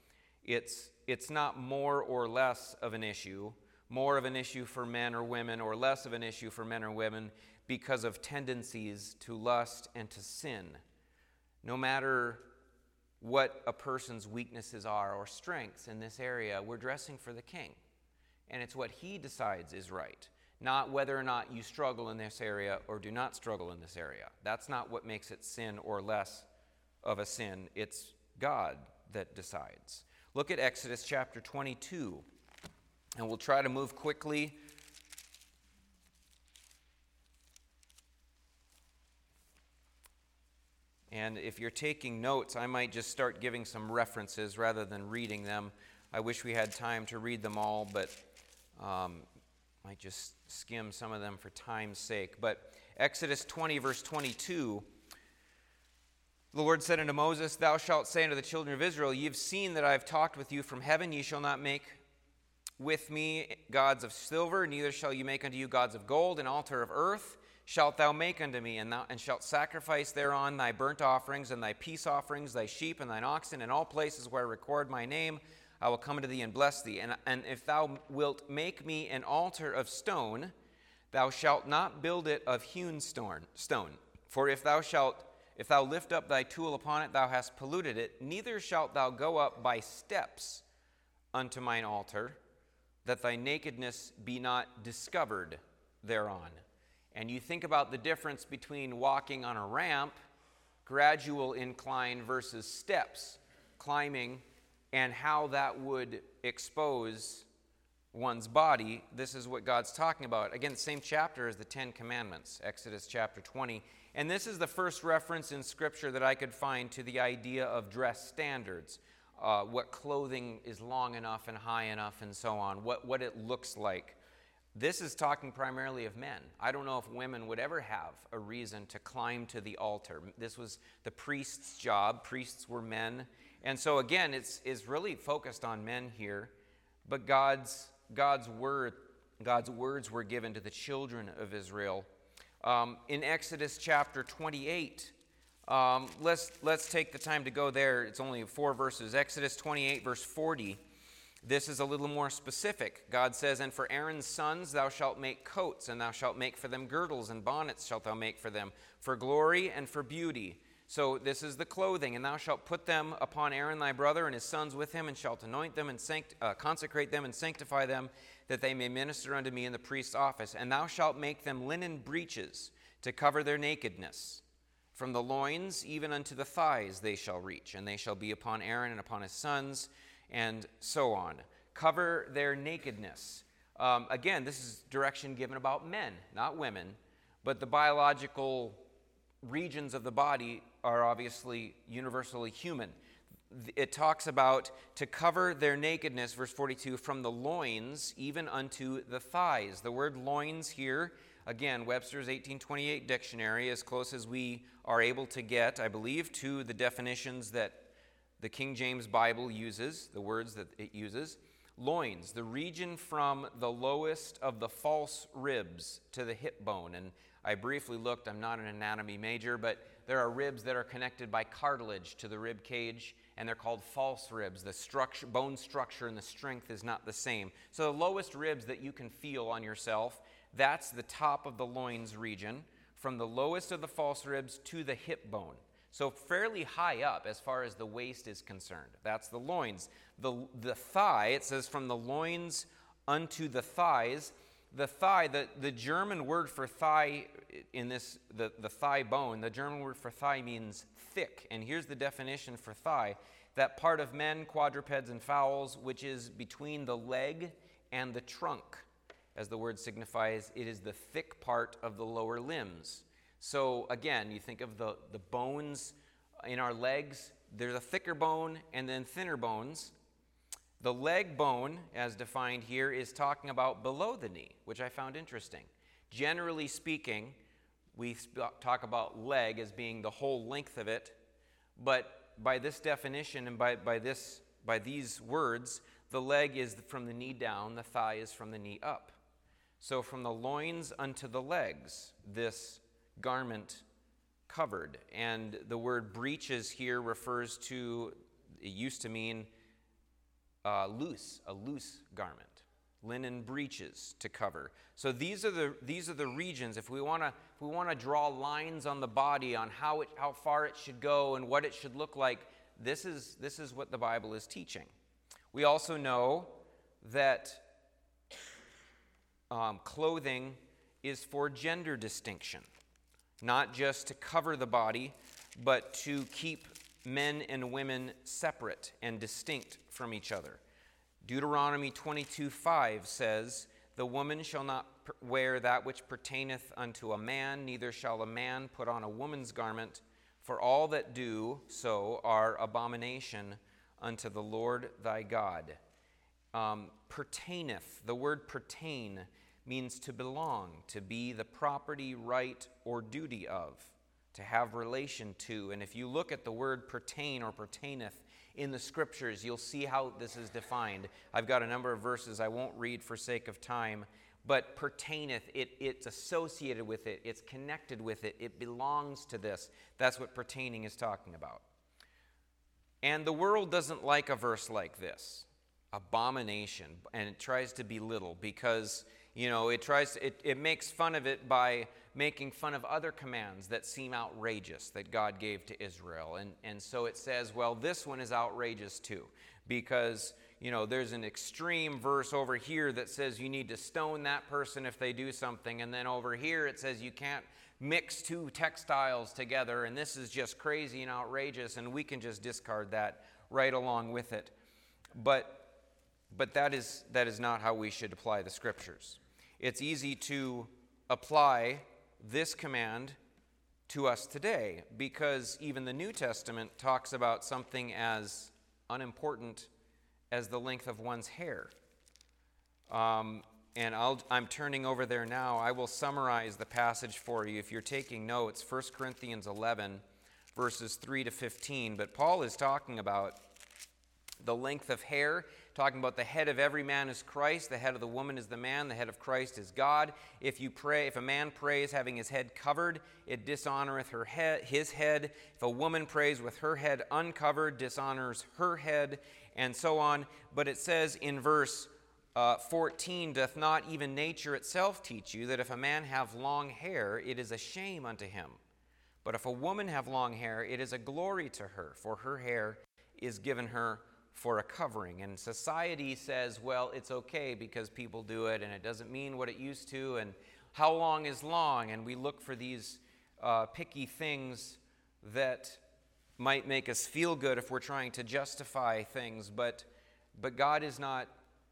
It's not more or less of an issue, more of an issue for men or women, or less of an issue for men or women because of tendencies to lust and to sin. No matter what a person's weaknesses are or strengths in this area, we're dressing for the King. And it's what he decides is right, not whether or not you struggle in this area or do not struggle in this area. That's not what makes it sin or less of a sin. It's God that decides. Look at Exodus chapter 22, and we'll try to move quickly. And if you're taking notes, I might just start giving some references rather than reading them. I wish we had time to read them all, but might just skim some of them for time's sake. But Exodus 20, verse 22, the Lord said unto Moses, Thou shalt say unto the children of Israel, Ye have seen that I have talked with you from heaven. Ye shall not make with me gods of silver, neither shall you make unto you gods of gold. An altar of earth shalt thou make unto me, and shalt sacrifice thereon thy burnt offerings and thy peace offerings, thy sheep and thine oxen, in all places where I record my name. I will come unto thee and bless thee. And if thou wilt make me an altar of stone, thou shalt not build it of hewn stone. For if thou lift up thy tool upon it, thou hast polluted it. Neither shalt thou go up by steps unto mine altar, that thy nakedness be not discovered thereon. And you think about the difference between walking on a ramp, gradual incline, versus steps, climbing, and how that would expose one's body. This is what God's talking about. Again, the same chapter as the Ten Commandments, Exodus chapter 20. And this is the first reference in Scripture that I could find to the idea of dress standards, what clothing is long enough and high enough and so on, what it looks like. This is talking primarily of men. I don't know if women would ever have a reason to climb to the altar. This was the priest's job. Priests were men. And so again, it's really focused on men here. But God's words were given to the children of Israel. In Exodus chapter 28, let's take the time to go there. It's only 4 verses. Exodus 28, verse 40. This is a little more specific. God says, And for Aaron's sons thou shalt make coats, and thou shalt make for them girdles, and bonnets shalt thou make for them, for glory and for beauty. So this is the clothing. And thou shalt put them upon Aaron thy brother and his sons with him, and shalt anoint them and consecrate them and sanctify them, that they may minister unto me in the priest's office. And thou shalt make them linen breeches to cover their nakedness. From the loins even unto the thighs they shall reach, and they shall be upon Aaron and upon his sons, and so on. Cover their nakedness. Again, this is direction given about men, not women, but the biological regions of the body are obviously universally human. It talks about to cover their nakedness, verse 42, from the loins even unto the thighs. The word loins here, again, Webster's 1828 dictionary, as close as we are able to get, I believe, to the definitions that the King James Bible uses, the words that it uses. Loins, the region from the lowest of the false ribs to the hip bone. And I briefly looked, I'm not an anatomy major, but there are ribs that are connected by cartilage to the rib cage, and they're called false ribs. The structure, bone structure and the strength is not the same. So the lowest ribs that you can feel on yourself, that's the top of the loins region, from the lowest of the false ribs to the hip bone. So fairly high up as far as the waist is concerned. That's the loins. The thigh, it says from the loins unto the thighs. The thigh, the German word for thigh in this, the thigh bone, the German word for thigh means thick. And here's the definition for thigh. That part of men, quadrupeds, and fowls, which is between the leg and the trunk. As the word signifies, it is the thick part of the lower limbs. So again, you think of the bones in our legs, there's a thicker bone and then thinner bones. The leg bone, as defined here, is talking about below the knee, which I found interesting. Generally speaking, we talk about leg as being the whole length of it, but by this definition and by these words, the leg is from the knee down, the thigh is from the knee up. So from the loins unto the legs, this garment covered. And the word breeches here refers to, it used to mean a loose garment. Linen breeches to cover. So these are the regions. If we want to draw lines on the body on how far it should go and what it should look like, this is what the Bible is teaching. We also know that clothing is for gender distinction, not just to cover the body, but to keep men and women separate and distinct from each other. Deuteronomy 22:5 says, "The woman shall not wear that which pertaineth unto a man, neither shall a man put on a woman's garment, for all that do so are abomination unto the Lord thy God." Pertaineth, the word pertain means to belong, to be the property, right, or duty of, to have relation to. And if you look at the word pertain or pertaineth in the scriptures, you'll see how this is defined. I've got a number of verses I won't read for sake of time, but pertaineth, it's associated with it, it's connected with it, it belongs to this. That's what pertaining is talking about. And the world doesn't like a verse like this, abomination, and it tries to belittle because, it makes fun of it by making fun of other commands that seem outrageous that God gave to Israel. And so it says, well, this one is outrageous too, because, there's an extreme verse over here that says you need to stone that person if they do something, and then over here it says you can't mix two textiles together, and this is just crazy and outrageous, and we can just discard that right along with it. But that is not how we should apply the scriptures. It's easy to apply this command to us today because even the New Testament talks about something as unimportant as the length of one's hair. And I'm turning over there now. I will summarize the passage for you. If you're taking notes, 1 Corinthians 11, verses 3 to 15. But Paul is talking about the length of hair, talking about the head of every man is Christ, the head of the woman is the man, the head of Christ is God. If a man prays having his head covered, it dishonoreth his head. If a woman prays with her head uncovered, dishonors her head, and so on. But it says in verse 14, "Doth not even nature itself teach you that if a man have long hair, it is a shame unto him? But if a woman have long hair, it is a glory to her, for her hair is given her for a covering." And society says, well, it's okay because people do it and it doesn't mean what it used to, and how long is long? And we look for these picky things that might make us feel good if we're trying to justify things, but God is not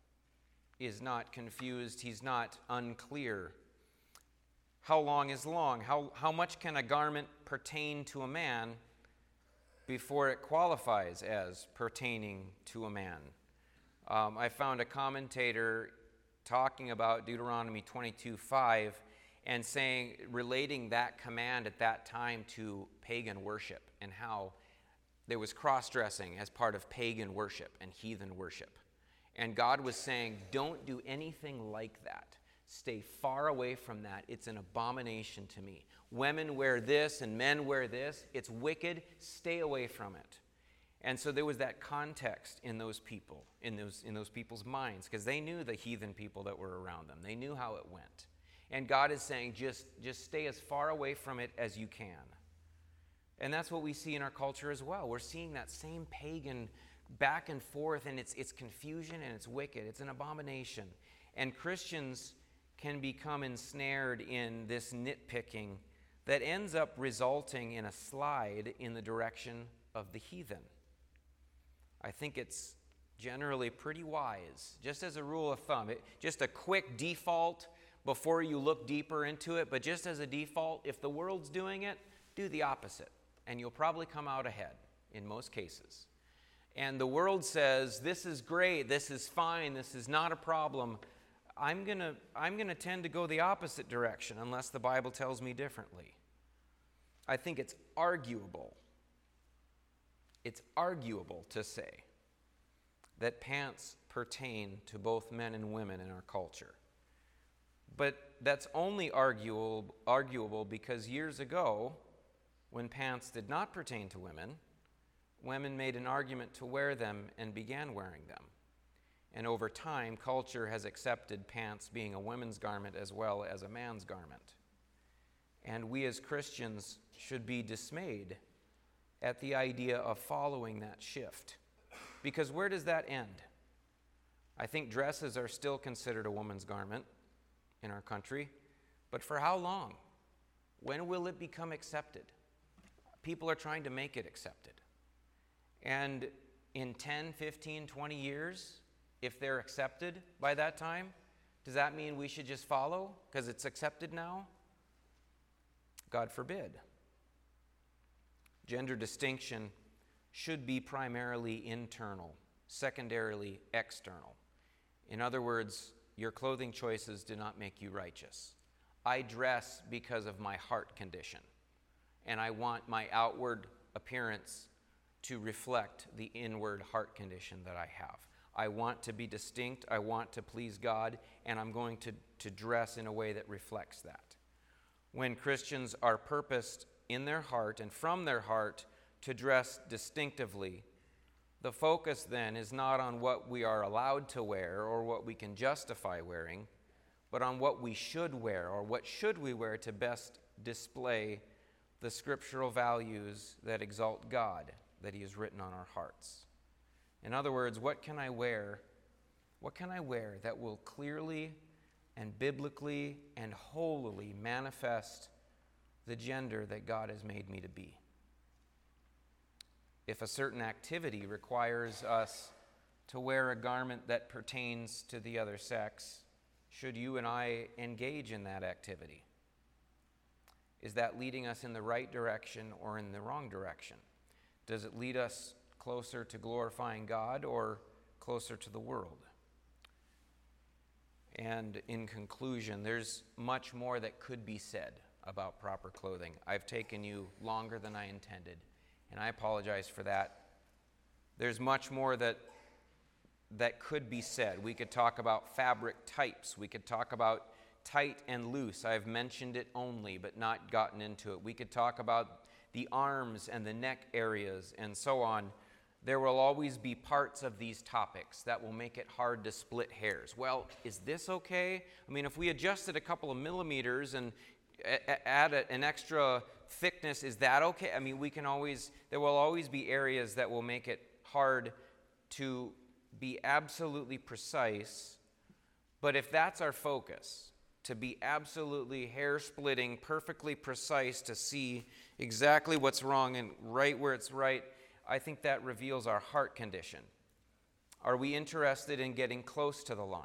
confused. He's not unclear. How long is long? How much can a garment pertain to a man before it qualifies as pertaining to a man? I found a commentator talking about Deuteronomy 22:5 and relating that command at that time to pagan worship and how there was cross-dressing as part of pagan worship and heathen worship. And God was saying, don't do anything like that. Stay far away from that. It's an abomination to me. Women wear this and men wear this. It's wicked. Stay away from it. And so there was that context in those people, in those people's minds, because they knew the heathen people that were around them. They knew how it went. And God is saying, just stay as far away from it as you can. And that's what we see in our culture as well. We're seeing that same pagan back and forth, and it's confusion and it's wicked. It's an abomination. And Christians can become ensnared in this nitpicking that ends up resulting in a slide in the direction of the heathen. I think it's generally pretty wise, just as a rule of thumb. Just a quick default before you look deeper into it, but just as a default, if the world's doing it, do the opposite, and you'll probably come out ahead in most cases. And the world says, this is great, this is fine, this is not a problem. I'm gonna tend to go the opposite direction unless the Bible tells me differently. I think it's arguable to say that pants pertain to both men and women in our culture. But that's only arguable because years ago, when pants did not pertain to women, women made an argument to wear them and began wearing them. And over time, culture has accepted pants being a women's garment as well as a man's garment. And we as Christians should be dismayed at the idea of following that shift. Because where does that end? I think dresses are still considered a woman's garment in our country, but for how long? When will it become accepted? People are trying to make it accepted. And in 10, 15, 20 years, if they're accepted by that time, does that mean we should just follow because it's accepted now? God forbid. Gender distinction should be primarily internal, secondarily external. In other words, your clothing choices do not make you righteous. I dress because of my heart condition, and I want my outward appearance to reflect the inward heart condition that I have. I want to be distinct, I want to please God, and I'm going to dress in a way that reflects that. When Christians are purposed in their heart and from their heart to dress distinctively, the focus then is not on what we are allowed to wear or what we can justify wearing, but on what we should wear or what should we wear to best display the scriptural values that exalt God that He has written on our hearts. In other words, what can I wear? What can I wear that will clearly and biblically and holily manifest the gender that God has made me to be? If a certain activity requires us to wear a garment that pertains to the other sex, should you and I engage in that activity? Is that leading us in the right direction or in the wrong direction? Does it lead us closer to glorifying God or closer to the world? And in conclusion, there's much more that could be said about proper clothing. I've taken you longer than I intended, and I apologize for that. There's much more that could be said. We could talk about fabric types. We could talk about tight and loose. I've mentioned it only, but not gotten into it. We could talk about the arms and the neck areas and so on. There will always be parts of these topics that will make it hard to split hairs. Well, is this okay? I mean, if we adjusted a couple of millimeters and add an extra thickness, is that okay? I mean, there will always be areas that will make it hard to be absolutely precise. But if that's our focus, to be absolutely hair-splitting, perfectly precise, to see exactly what's wrong and right where it's right, I think that reveals our heart condition. Are we interested in getting close to the line?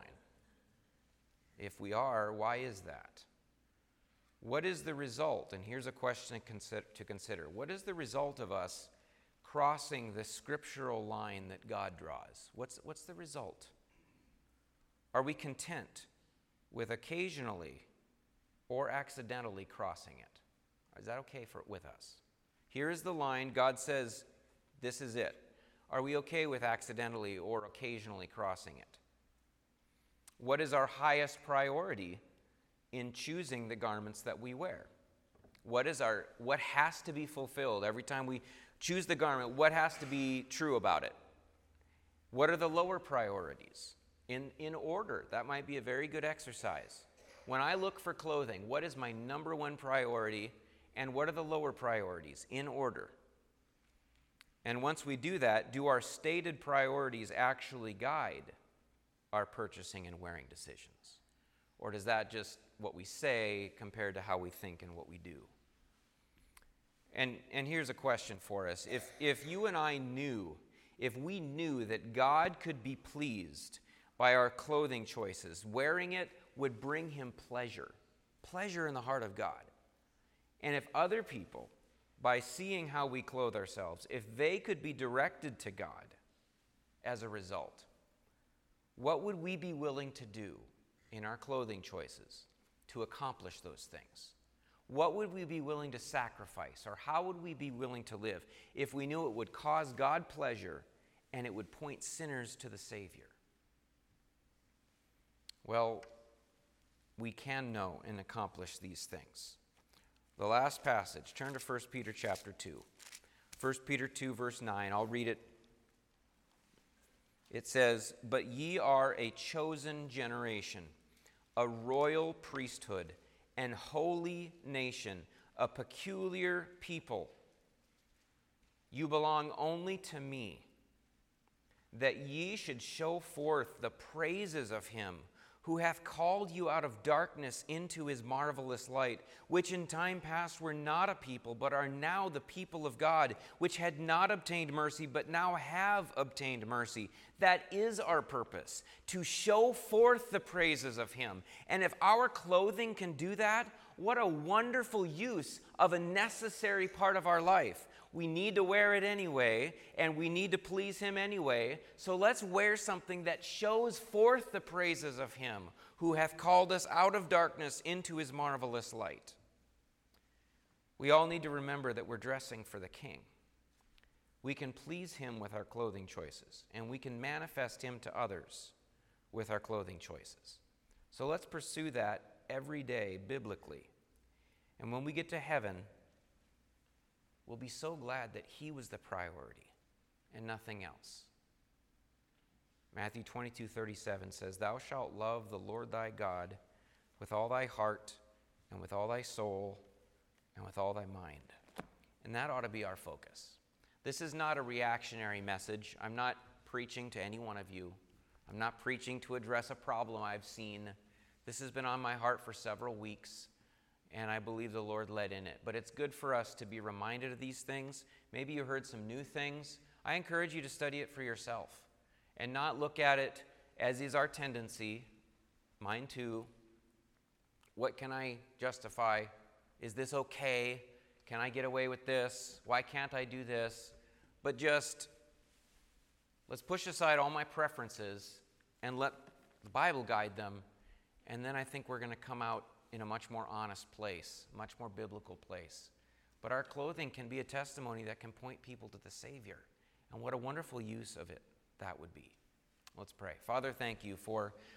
If we are, why is that? What is the result? And here's a question to consider. What is the result of us crossing the scriptural line that God draws? What's the result? Are we content with occasionally or accidentally crossing it? Is that okay with us? Here is the line. God says, this is it. Are we okay with accidentally or occasionally crossing it? What is our highest priority in choosing the garments that we wear? What has to be fulfilled every time we choose the garment? What has to be true about it? What are the lower priorities? In order, that might be a very good exercise. When I look for clothing, what is my number one priority and what are the lower priorities? In order. And once we do that, do our stated priorities actually guide our purchasing and wearing decisions? Or does that just what we say compared to how we think and what we do? And here's a question for us. If you and I knew, if we knew that God could be pleased by our clothing choices, wearing it would bring Him pleasure in the heart of God. And if other people, by seeing how we clothe ourselves, if they could be directed to God as a result, what would we be willing to do in our clothing choices to accomplish those things? What would we be willing to sacrifice, or how would we be willing to live if we knew it would cause God pleasure and it would point sinners to the Savior? Well, we can know and accomplish these things. The last passage, turn to 1 Peter chapter 2. 1 Peter 2, verse 9. I'll read it It says, "But ye are a chosen generation, a royal priesthood, and holy nation, a peculiar people. You belong only to me, that ye should show forth the praises of him who hath called you out of darkness into his marvelous light, which in time past were not a people, but are now the people of God, which had not obtained mercy, but now have obtained mercy." That is our purpose, to show forth the praises of him. And if our clothing can do that, what a wonderful use of a necessary part of our life. We need to wear it anyway, and we need to please him anyway. So let's wear something that shows forth the praises of him who hath called us out of darkness into his marvelous light. We all need to remember that we're dressing for the King. We can please him with our clothing choices, and we can manifest him to others with our clothing choices. So let's pursue that every day biblically. And when we get to heaven, we'll be so glad that he was the priority and nothing else. Matthew 22:37 says, "Thou shalt love the Lord thy God with all thy heart and with all thy soul and with all thy mind." And that ought to be our focus. This is not a reactionary message. I'm not preaching to any one of you. I'm not preaching to address a problem I've seen. This has been on my heart for several weeks, and I believe the Lord led in it. But it's good for us to be reminded of these things. Maybe you heard some new things. I encourage you to study it for yourself and not look at it as is our tendency, mine too. What can I justify? Is this okay? Can I get away with this? Why can't I do this? But just let's push aside all my preferences and let the Bible guide them. And then I think we're going to come out in a much more honest place, much more biblical place. But our clothing can be a testimony that can point people to the Savior. And what a wonderful use of it that would be. Let's pray. Father, thank you for